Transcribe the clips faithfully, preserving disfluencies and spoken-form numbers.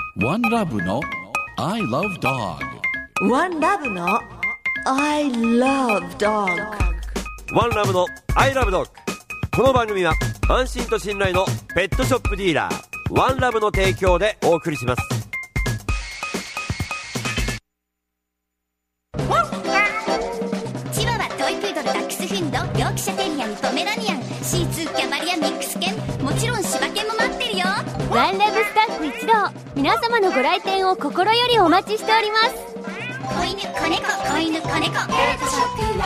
ワンラブの I love dog。 ワンラブの I love dog。 ワンラブの I love dog。 この番組は安心と信頼のペットショップディーラーワンラブの提供でお送りします。 チワワ、トイプードル、ダックスフンド、ヨークシャテリアン、ポメラニアン、シーツー、キャバリア、ミックス犬、もちろん柴犬も待ってるよ。 ワンラブスタッフ一同、皆様のご来店を心よりお待ちしております。 子犬、子猫、子犬、子猫、ペットショップワンラ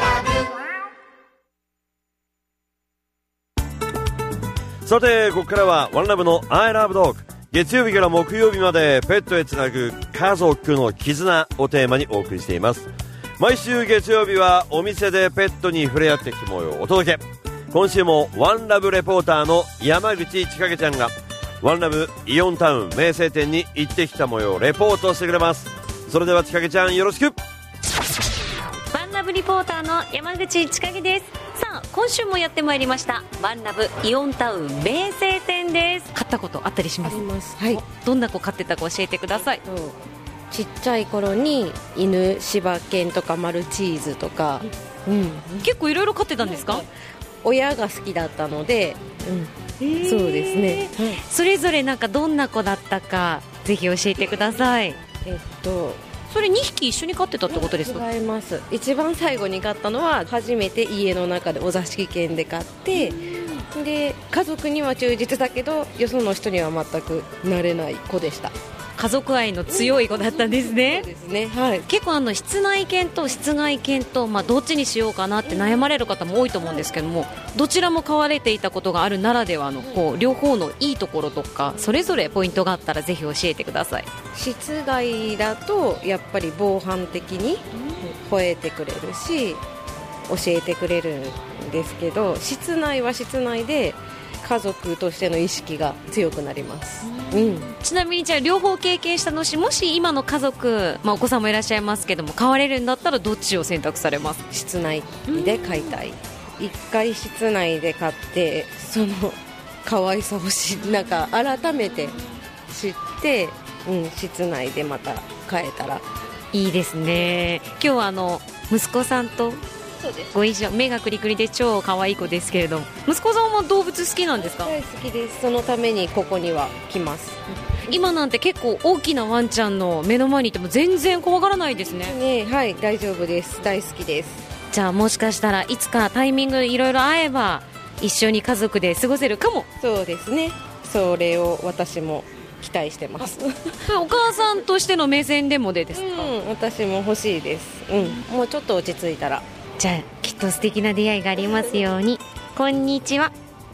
ブ。さてここからはワンラブの I love dog。 月曜日から木曜日までペットへつなぐ家族の絆をテーマにお送りしています。毎週月曜日はお店でペットに触れ合ってきた模様をお届け。今週もワンラブレポーターの山口千景ちゃんがワンラブイオンタウン名声店に行ってきた模様をレポートしてくれます。それでは千景ちゃんよろしく。 ワンラブリポーターの山口千景です。さあ今週もやってまいりましたワンラブイオンタウン名声店です。買ったことあったりします？ あります。はい。 どんな子飼ってたか教えてください。 ちっちゃい頃に犬、柴犬とかマルチーズとか、うん、 結構いろいろ飼ってたんですか？ 親が好きだったので、うん、そうですね、はい、 それぞれなんかどんな子だったかぜひ教えてください。 えっとそれにひき一緒に飼ってたってことですか？ 違います。一番最後に飼ったのは初めて家の中でお座敷犬で飼って、で家族には忠実だけどよその人には全くなれない子でした。 家族愛の強い子だったんですね。 そうですね、はい、 結構あの室内犬と室外犬と、まあ、どっちにしようかなって悩まれる方も多いと思うんですけども、どちらも飼われていたことがあるならではのこう両方のいいところとかそれぞれポイントがあったらぜひ教えてください。 室外だとやっぱり防犯的に吠えてくれるし教えてくれるんですけど、室内は室内で家族としての意識が強くなります、うん、 ちなみにじゃあ両方経験したのし、もし今の家族、まあ、お子さんもいらっしゃいますけども飼われるんだったらどっちを選択されます？ 室内で飼いたい。一回室内で飼ってその可愛さをしなんか改めて知って、うん、室内でまた飼えたらいいですね。今日はあの息子さんとご一緒、目がクリクリで超可愛い子ですけれども、息子さんは動物好きなんですか？ 大好きです。そのためにここには来ます。 今なんて結構大きなワンちゃんの目の前にいても全然怖がらないですね。 ね、はい、大丈夫です。大好きです。 じゃあもしかしたらいつかタイミングいろいろ合えば一緒に家族で過ごせるかも。 そうですね、それを私も期待してます。 お母さんとしての目線でもでですか？ うん、私も欲しいです、うん、もうちょっと落ち着いたら。 じゃあきっと素敵な出会いがありますように。こんにちは。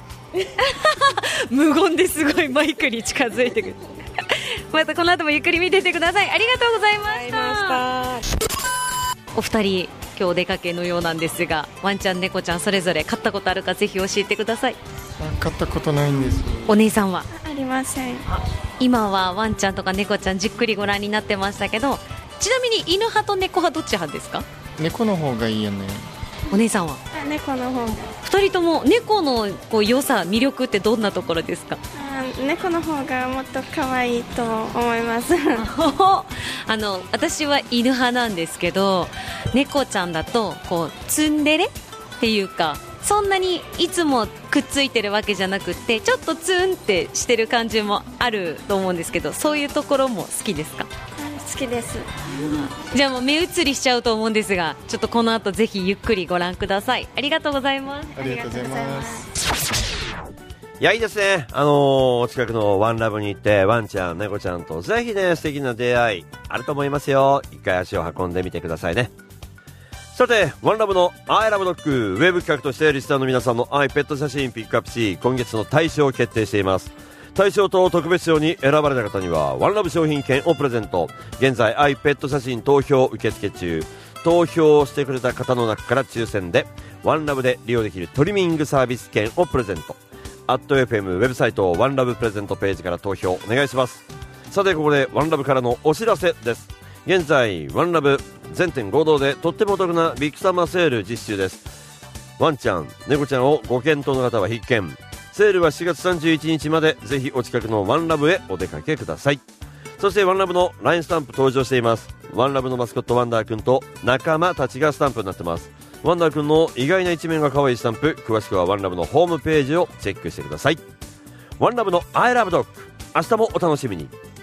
無言ですごいマイクに近づいてくる。またこの後もゆっくり見ててください。ありがとうございました。お二人今日お出かけのようなんですが、ワンちゃん猫ちゃんそれぞれ飼ったことあるかぜひ教えてください。 飼ったことないんです。 お姉さんは？ ありません。 今はワンちゃんとか猫ちゃんじっくりご覧になってましたけど、ちなみに犬派と猫派どっち派ですか？ 猫の方がいいよね。 お姉さんは？ あ、猫の方が。 二人とも猫のこう良さ魅力ってどんなところですか？ あ、猫の方がもっと可愛いと思います。 あの私は犬派なんですけど、猫ちゃんだとこうツンデレっていうかそんなにいつもくっついてるわけじゃなくてちょっとツンってしてる感じもあると思うんですけど、そういうところも好きですか？ 好きです。 じゃあもう目移りしちゃうと思うんですが、ちょっとこの後ぜひゆっくりご覧ください。ありがとうございます。 ありがとうございます。 いやいいですね。あのー、お近くのワンラブに行ってワンちゃん猫ちゃんとぜひね素敵な出会いあると思いますよ。一回足を運んでみてくださいね。さてワンラブの I love dog ウェブ企画としてリスナーの皆さんの愛ペット写真ピックアップし、今月の大賞を決定しています。大賞と特別賞に選ばれた方にはワンラブ商品券をプレゼント。現在愛ペット写真投票受付中。投票してくれた方の中から抽選でワンラブで利用できるトリミングサービス券をプレゼント。アット エフエム ウェブサイトワンラブプレゼントページから投票お願いします。さてここでワンラブからのお知らせです。現在ワンラブ全店合同でとってもお得なビッグサマーセール実施中です。ワンちゃん猫ちゃんをご検討の方は必見。セールはしがつさんじゅういちにちまで、ぜひお近くのワンラブへお出かけください。 そしてワンラブの ライン スタンプ登場しています。ワンラブのマスコットワンダーくんと仲間たちがスタンプになってます。ワンダーくんの意外な一面が可愛いスタンプ、詳しくはワンラブのホームページをチェックしてください。ワンラブの I love dog、 明日もお楽しみに。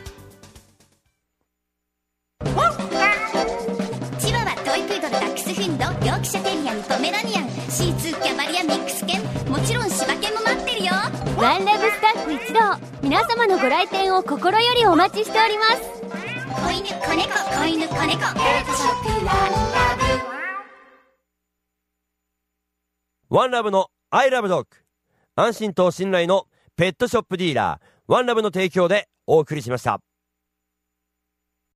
チワワ、トイプードル、ダックスフィンド、ヨークシャテリアン、ポメラニアン、シーツー、キャバリア、ミックス犬、もちろん柴犬も待ってるよ。 ワンラブスタッフ一同、皆様のご来店を心よりお待ちしております。 子犬、子猫、子犬、子猫、ペットショップワンラブ。 ワンラブの I love dog、 安心と信頼のペットショップディーラーワンラブの提供でお送りしました。